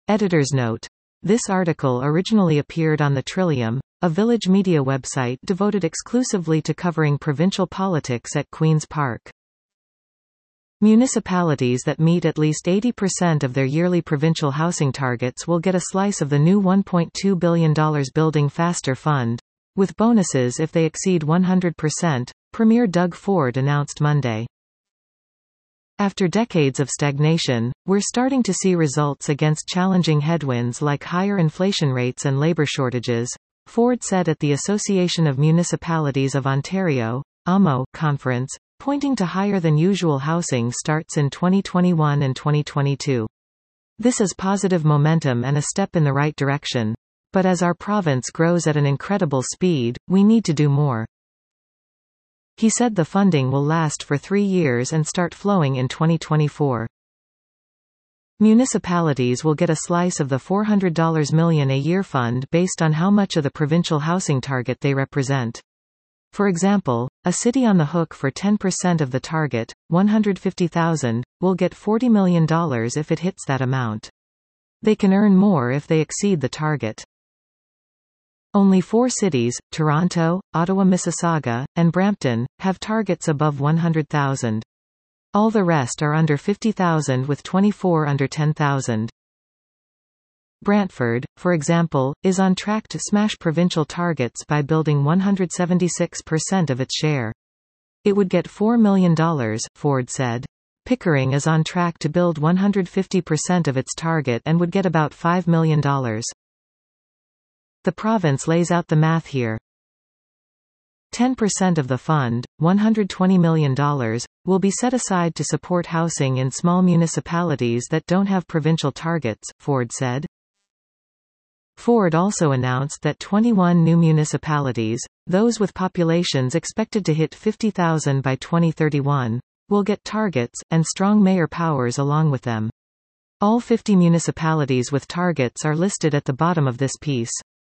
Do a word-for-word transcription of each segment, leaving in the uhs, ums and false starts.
Editor's note. This article originally appeared on the Trillium, a Village Media website devoted exclusively to covering provincial politics at Queen's Park. Municipalities that meet at least eighty percent of their yearly provincial housing targets will get a slice of the new one point two billion dollars Building Faster Fund, with bonuses if they exceed one hundred percent, Premier Doug Ford announced Monday. After decades of stagnation, we're starting to see results against challenging headwinds like higher inflation rates and labor shortages, Ford said at the Association of Municipalities of Ontario (A M O) conference, pointing to higher than usual housing starts in twenty twenty-one and twenty twenty-two. This is positive momentum and a step in the right direction. But as our province grows at an incredible speed, we need to do more. He said the funding will last for three years and start flowing in twenty twenty-four. Municipalities will get a slice of the four hundred million dollars a year fund based on how much of the provincial housing target they represent. For example, a city on the hook for ten percent of the target, one hundred fifty thousand, will get forty million dollars if it hits that amount. They can earn more if they exceed the target. Only four cities, Toronto, Ottawa-Mississauga, and Brampton, have targets above one hundred thousand. All the rest are under fifty thousand with twenty-four under ten thousand. Brantford, for example, is on track to smash provincial targets by building one hundred seventy-six percent of its share. It would get four million dollars, Ford said. Pickering is on track to build one hundred fifty percent of its target and would get about five million dollars. The province lays out the math here. ten percent of the fund, one hundred twenty million dollars, will be set aside to support housing in small municipalities that don't have provincial targets, Ford said. Ford also announced that twenty-one new municipalities, those with populations expected to hit fifty thousand by twenty thirty-one, will get targets, and strong mayor powers along with them. All fifty municipalities with targets are listed at the bottom of this piece.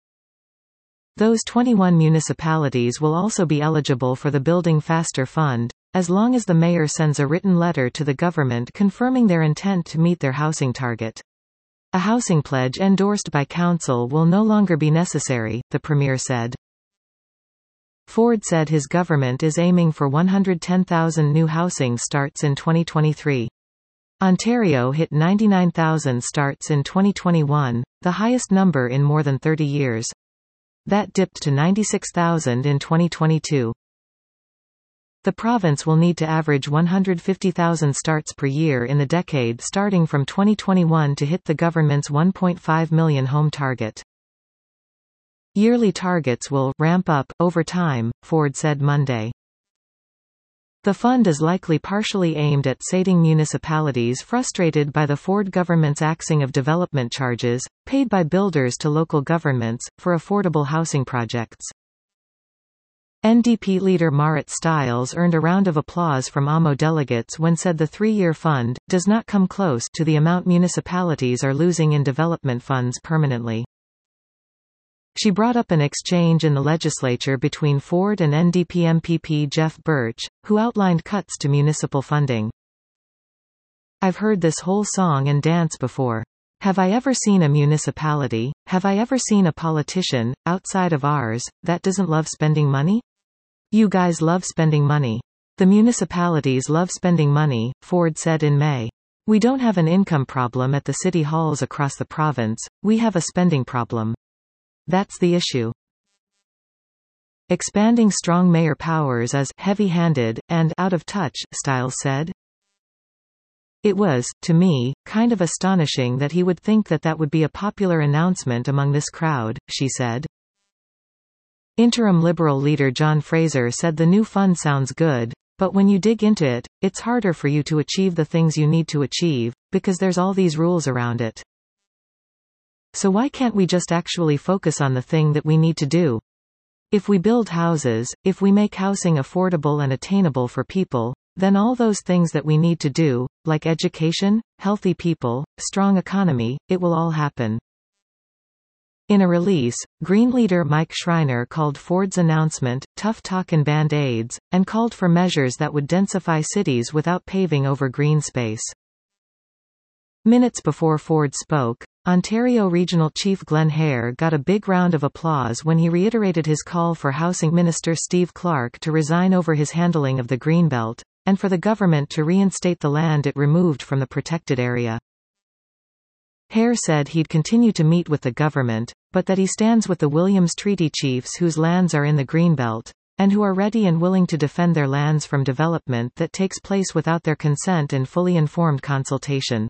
Those twenty-one municipalities will also be eligible for the Building Faster Fund, as long as the mayor sends a written letter to the government confirming their intent to meet their housing target. A housing pledge endorsed by council will no longer be necessary, the Premier said. Ford said his government is aiming for one hundred ten thousand new housing starts in twenty twenty-three. Ontario hit ninety-nine thousand starts in twenty twenty-one, the highest number in more than thirty years. That dipped to ninety-six thousand in twenty twenty-two. The province will need to average one hundred fifty thousand starts per year in the decade starting from twenty twenty-one to hit the government's one point five million home target. Yearly targets will ramp up over time, Ford said Monday. The fund is likely partially aimed at sating municipalities frustrated by the Ford government's axing of development charges, paid by builders to local governments, for affordable housing projects. N D P leader Marit Stiles earned a round of applause from A M O delegates when said the three-year fund does not come close to the amount municipalities are losing in development funds permanently. She brought up an exchange in the legislature between Ford and N D P M P P Jeff Birch, who outlined cuts to municipal funding. "I've heard this whole song and dance before. Have I ever seen a municipality, have I ever seen a politician, outside of ours, that doesn't love spending money? You guys love spending money. The municipalities love spending money," Ford said in May. "We don't have an income problem at the city halls across the province, we have a spending problem. That's the issue." Expanding strong mayor powers is heavy-handed and out of touch, Stiles said. "It was, to me, kind of astonishing that he would think that that would be a popular announcement among this crowd," she said. Interim Liberal leader John Fraser said the new fund sounds good, but when you dig into it, it's harder for you to achieve the things you need to achieve, because there's all these rules around it. So why can't we just actually focus on the thing that we need to do? If we build houses, if we make housing affordable and attainable for people, then all those things that we need to do, like education, healthy people, strong economy, it will all happen." In a release, Green leader Mike Schreiner called Ford's announcement "tough talk and band-aids," and called for measures that would densify cities without paving over green space. Minutes before Ford spoke, Ontario Regional Chief Glenn Hare got a big round of applause when he reiterated his call for Housing Minister Steve Clark to resign over his handling of the Greenbelt, and for the government to reinstate the land it removed from the protected area. Hare said he'd continue to meet with the government, but that he stands with the Williams Treaty Chiefs whose lands are in the Greenbelt, and who are ready and willing to defend their lands from development that takes place without their consent and fully informed consultation.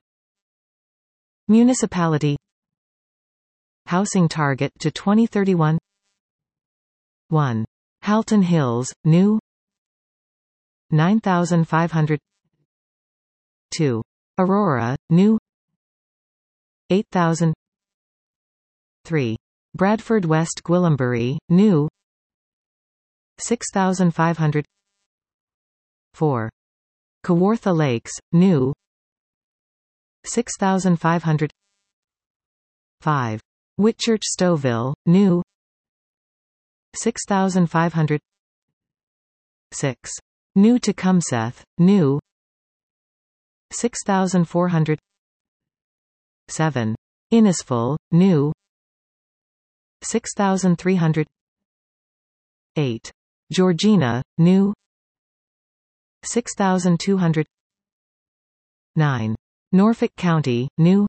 Municipality housing target to twenty thirty-one. one. Halton Hills, new nine thousand five hundred. two. Aurora, new eight thousand. three. Bradford West Gwillimbury, new six thousand five hundred. four. Kawartha Lakes, new six thousand five hundred. five. Whitchurch Stouffville, new six thousand five hundred. six. New Tecumseth, new six thousand four hundred. seven. Innisful, new six thousand three hundred. eight. Georgina, new six thousand two hundred. nine. Norfolk County, new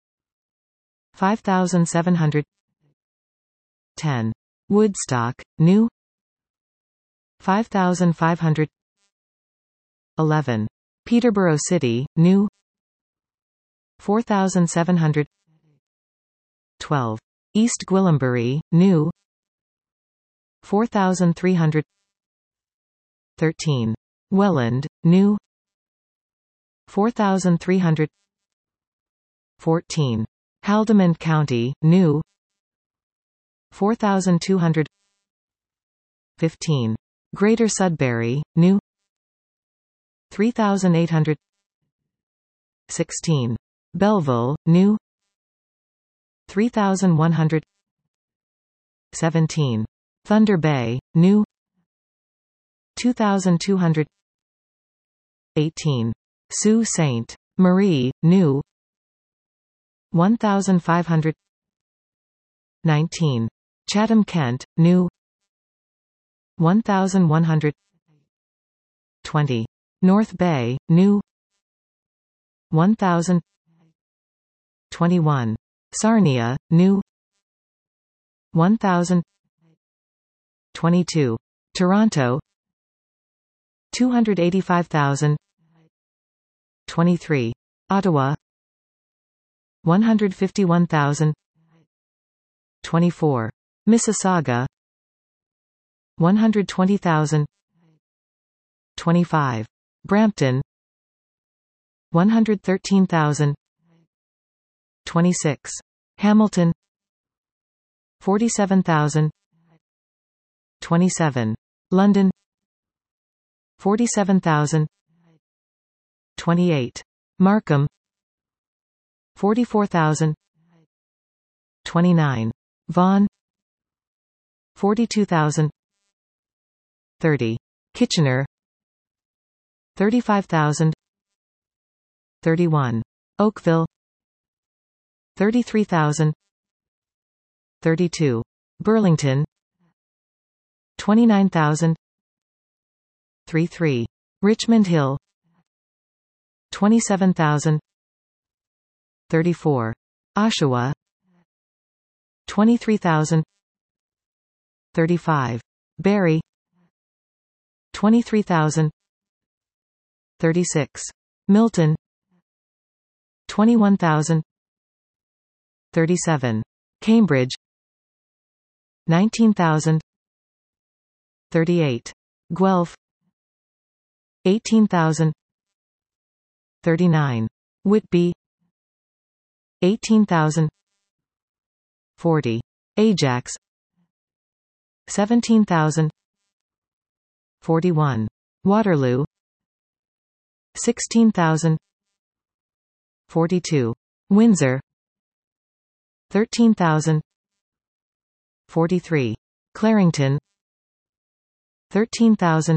five thousand seven hundred. ten. Woodstock, new five thousand five hundred. eleven. Peterborough City, new four thousand seven hundred. twelve. East Gwillimbury, new four thousand three hundred. thirteen. Welland, new four thousand three hundred. fourteen. Haldimand County, new four thousand two hundred. fifteen. Greater Sudbury, new three thousand eight hundred. sixteen. Belleville, new three thousand one hundred. seventeen. Thunder Bay, new two thousand two hundred. eighteen. Sault Ste. Marie, new one thousand five hundred. nineteen. Chatham Kent, new one thousand one hundred. twenty. North Bay, new one thousand. twenty-one. Sarnia, new one thousand. twenty-two. Toronto two hundred eighty-five thousand. twenty-three. Ottawa one hundred fifty-one thousand. twenty-four. Mississauga one hundred twenty thousand. twenty-five. Brampton one hundred thirteen thousand. twenty-six. Hamilton forty-seven thousand. twenty-seven. London forty-seven thousand. twenty-eight. Markham forty-four thousand. twenty-nine. Vaughan forty-two thousand. thirty. Kitchener thirty-five thousand. thirty-one. Oakville thirty-three thousand. thirty-two. Burlington twenty-nine thousand. thirty-three. Richmond Hill twenty-seven thousand. thirty-four. Oshawa twenty-three thousand. thirty-five. Barrie twenty-three thousand. thirty-six. Milton twenty-one thousand. thirty-seven. Cambridge nineteen thousand. thirty-eight. Guelph eighteen thousand. thirty-nine. Whitby eighteen thousand. forty. Ajax seventeen thousand. forty-one. Waterloo sixteen thousand. forty-two. Windsor thirteen thousand. forty-three. Clarington thirteen thousand.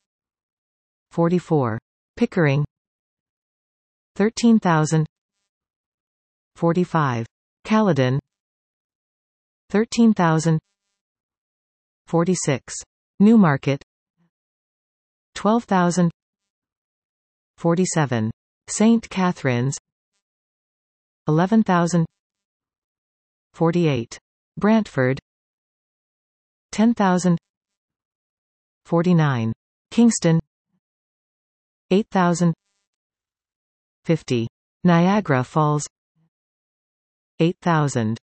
forty-four. Pickering thirteen thousand. forty-five. Caledon thirteen thousand forty-six. Newmarket twelve thousand forty-seven. Saint Catharines eleven thousand forty-eight. Brantford ten thousand forty-nine. Kingston eight thousand fifty. Niagara Falls eight thousand.